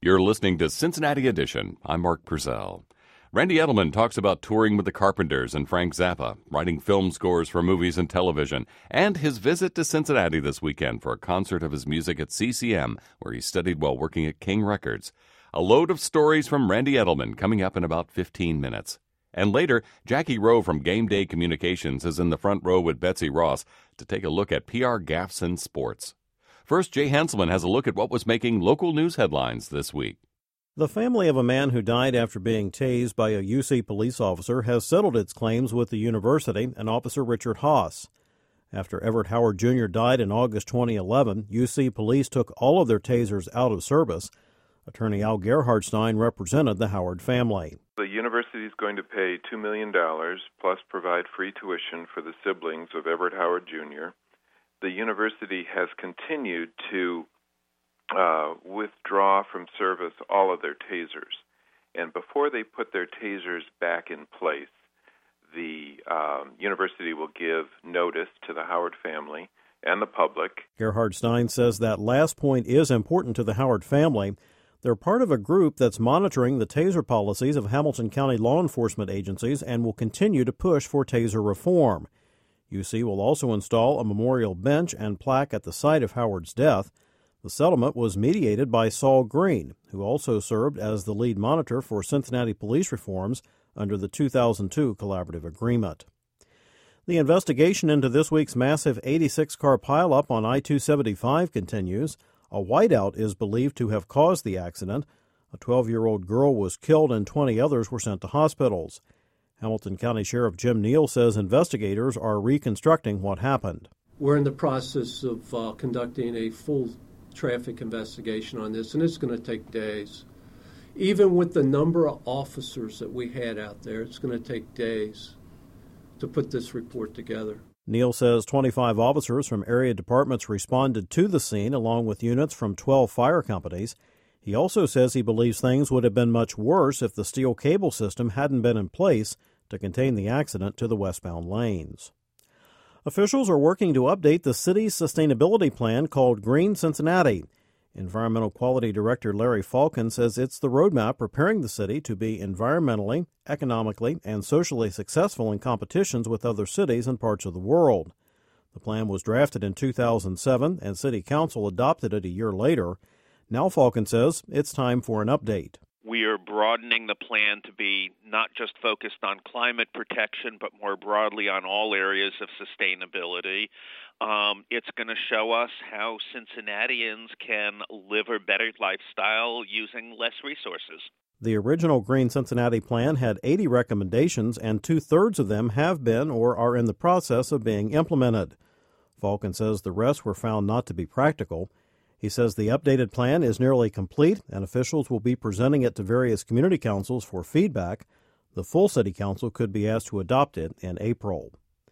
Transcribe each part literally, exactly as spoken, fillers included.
You're listening to Cincinnati Edition. I'm Mark Purcell. Randy Edelman talks about touring with the Carpenters and Frank Zappa, writing film scores for movies and television, and his visit to Cincinnati this weekend for a concert of his music at C C M, where he studied while working at King Records. A load of stories from Randy Edelman coming up in about fifteen minutes. And later, Jackie Rowe from Game Day Communications is in the front row with Betsy Ross to take a look at P R gaffes in sports. First, Jay Hanselman has a look at what was making local news headlines this week. The family of a man who died after being tased by a U C police officer has settled its claims with the university and Officer Richard Haas. After Everett Howard Junior died in August twenty eleven, U C police took all of their tasers out of service. Attorney Al Gerhardstein represented the Howard family. The university is going to pay two million dollars plus provide free tuition for the siblings of Everett Howard Junior The university has continued to uh, withdraw from service all of their tasers. And before they put their tasers back in place, the um, university will give notice to the Howard family and the public. Gerhardstein says that last point is important to the Howard family. They're part of a group that's monitoring the taser policies of Hamilton County law enforcement agencies and will continue to push for taser reform. U C will also install a memorial bench and plaque at the site of Howard's death. The settlement was mediated by Saul Green, who also served as the lead monitor for Cincinnati police reforms under the two thousand two collaborative agreement. The investigation into this week's massive eighty-six car pileup on I two seventy-five continues. A whiteout is believed to have caused the accident. A twelve-year-old girl was killed and twenty others were sent to hospitals. Hamilton County Sheriff Jim Neal says investigators are reconstructing what happened. We're in the process of uh, conducting a full traffic investigation on this, and it's going to take days. Even with the number of officers that we had out there, it's going to take days to put this report together. Neal says twenty-five officers from area departments responded to the scene, along with units from twelve fire companies. He also says he believes things would have been much worse if the steel cable system hadn't been in place to contain the accident to the westbound lanes. Officials are working to update the city's sustainability plan called Green Cincinnati. Environmental Quality Director Larry Falcon says it's the roadmap preparing the city to be environmentally, economically, and socially successful in competitions with other cities and parts of the world. The plan was drafted in two thousand seven, and City Council adopted it a year later. Now Falcon says it's time for an update. We are broadening the plan to be not just focused on climate protection, but more broadly on all areas of sustainability. Um, it's going to show us how Cincinnatians can live a better lifestyle using less resources. The original Green Cincinnati plan had eighty recommendations, and two-thirds of them have been or are in the process of being implemented. Falcon says the rest were found not to be practical. He says the updated plan is nearly complete, and officials will be presenting it to various community councils for feedback. The full city council could be asked to adopt it in April.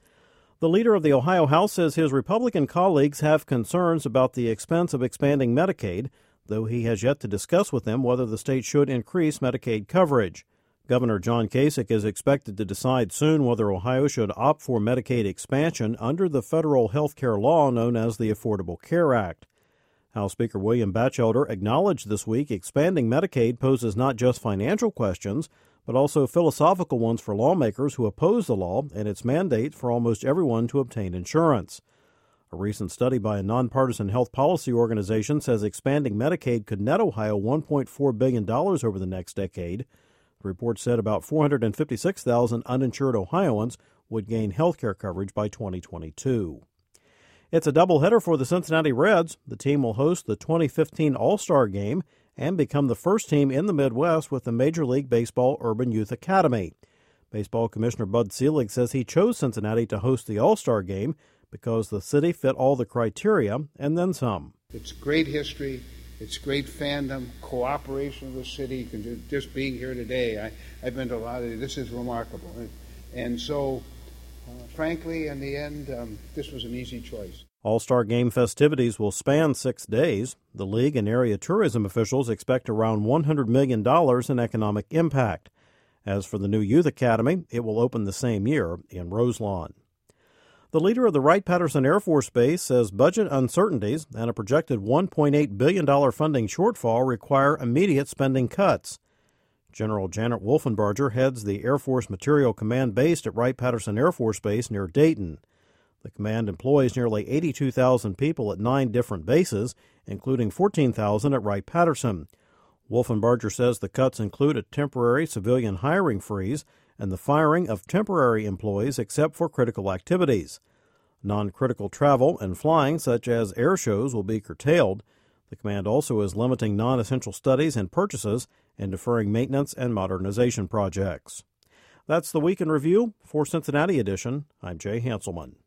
The leader of the Ohio House says his Republican colleagues have concerns about the expense of expanding Medicaid, though he has yet to discuss with them whether the state should increase Medicaid coverage. Governor John Kasich is expected to decide soon whether Ohio should opt for Medicaid expansion under the federal health care law known as the Affordable Care Act. House Speaker William Batchelder acknowledged this week expanding Medicaid poses not just financial questions, but also philosophical ones for lawmakers who oppose the law and its mandate for almost everyone to obtain insurance. A recent study by a nonpartisan health policy organization says expanding Medicaid could net Ohio one point four billion dollars over the next decade. The report said about four hundred fifty-six thousand uninsured Ohioans would gain health care coverage by twenty twenty-two. It's a doubleheader for the Cincinnati Reds. The team will host the twenty fifteen All-Star Game and become the first team in the Midwest with the Major League Baseball Urban Youth Academy. Baseball Commissioner Bud Selig says he chose Cincinnati to host the All-Star Game because the city fit all the criteria and then some. It's great history. It's great fandom, cooperation of the city. Just being here today, I, I've been to a lot of this is remarkable. And so, uh, frankly, in the end, um, this was an easy choice. All-Star Game festivities will span six days. The league and area tourism officials expect around one hundred million dollars in economic impact. As for the new Youth Academy, it will open the same year in Roselawn. The leader of the Wright-Patterson Air Force Base says budget uncertainties and a projected one point eight billion dollars funding shortfall require immediate spending cuts. General Janet Wolfenbarger heads the Air Force Material Command based at Wright-Patterson Air Force Base near Dayton. The command employs nearly eighty-two thousand people at nine different bases, including fourteen thousand at Wright-Patterson. Wolfenbarger says the cuts include a temporary civilian hiring freeze and the firing of temporary employees except for critical activities. Non-critical travel and flying, such as air shows, will be curtailed. The command also is limiting non-essential studies and purchases and deferring maintenance and modernization projects. That's the Week in Review. For Cincinnati Edition, I'm Jay Hanselman.